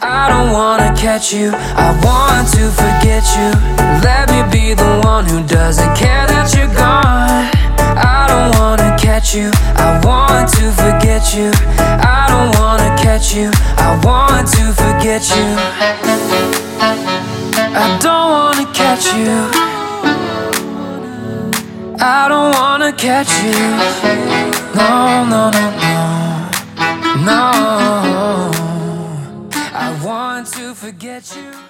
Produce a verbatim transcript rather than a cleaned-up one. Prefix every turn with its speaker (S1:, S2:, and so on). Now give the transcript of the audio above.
S1: I don't wanna catch you, I want to forget you. Let me be the one who doesn't care that you're gone. I don't wanna catch you, I want to forget you. I don't wanna catch you, I want to forget you. I don't wanna catch you, I don't wanna catch you. No, no, no, no, no. I want to forget you.